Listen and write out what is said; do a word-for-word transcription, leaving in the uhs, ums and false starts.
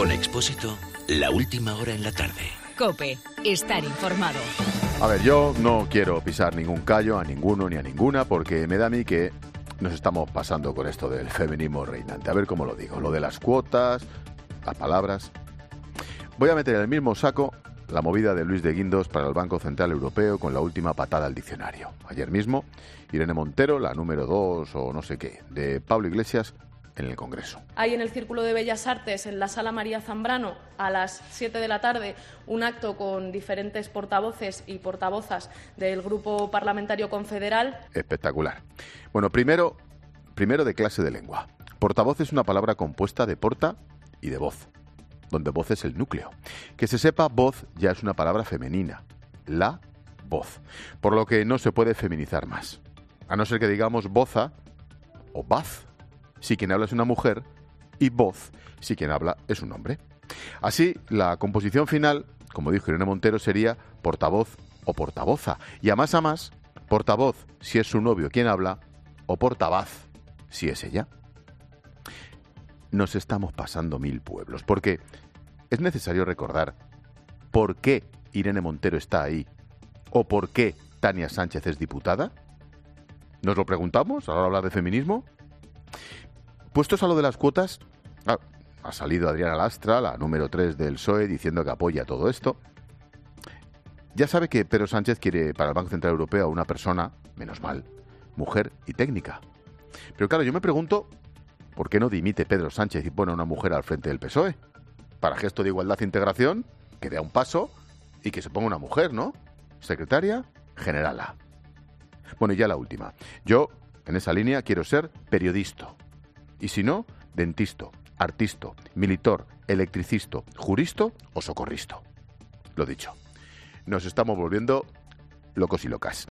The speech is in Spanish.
Con Expósito, la última hora en la tarde. COPE. Estar informado. A ver, yo no quiero pisar ningún callo a ninguno ni a ninguna porque me da a mí que nos estamos pasando con esto del feminismo reinante. A ver cómo lo digo. Lo de las cuotas, las palabras. Voy a meter en el mismo saco la movida de Luis de Guindos para el Banco Central Europeo con la última patada al diccionario. Ayer mismo, Irene Montero, la número dos o no sé qué, de Pablo Iglesias, en el Congreso. Hay en el Círculo de Bellas Artes, en la Sala María Zambrano, a las siete de la tarde, un acto con diferentes portavoces y portavozas del Grupo Parlamentario Confederal. Espectacular. Bueno, primero, primero de clase de lengua. Portavoz es una palabra compuesta de porta y de voz, donde voz es el núcleo. Que se sepa, voz ya es una palabra femenina, la voz, por lo que no se puede feminizar más. A no ser que digamos boza o baz, si quien habla es una mujer, y voz, si quien habla es un hombre. Así, la composición final, como dijo Irene Montero, sería portavoz o portavoza, y a más a más, portavoz si es su novio quien habla, o portavaz si es ella. Nos estamos pasando mil pueblos, porque es necesario recordar por qué Irene Montero está ahí, o por qué Tania Sánchez es diputada. ¿Nos lo preguntamos a la hora de hablar de feminismo? Puestos a lo de las cuotas, ah, ha salido Adriana Lastra, la número tres del P S O E, diciendo que apoya todo esto. Ya sabe que Pedro Sánchez quiere para el Banco Central Europeo a una persona, menos mal, mujer y técnica. Pero claro, yo me pregunto, ¿por qué no dimite Pedro Sánchez y pone a una mujer al frente del P S O E? Para gesto de igualdad e integración, que dé un paso y que se ponga una mujer, ¿no? Secretaria generala. Bueno, y ya la última. Yo, en esa línea, quiero ser periodista. Y si no, dentisto, artisto, militor, electricisto, juristo o socorristo. Lo dicho, nos estamos volviendo locos y locas.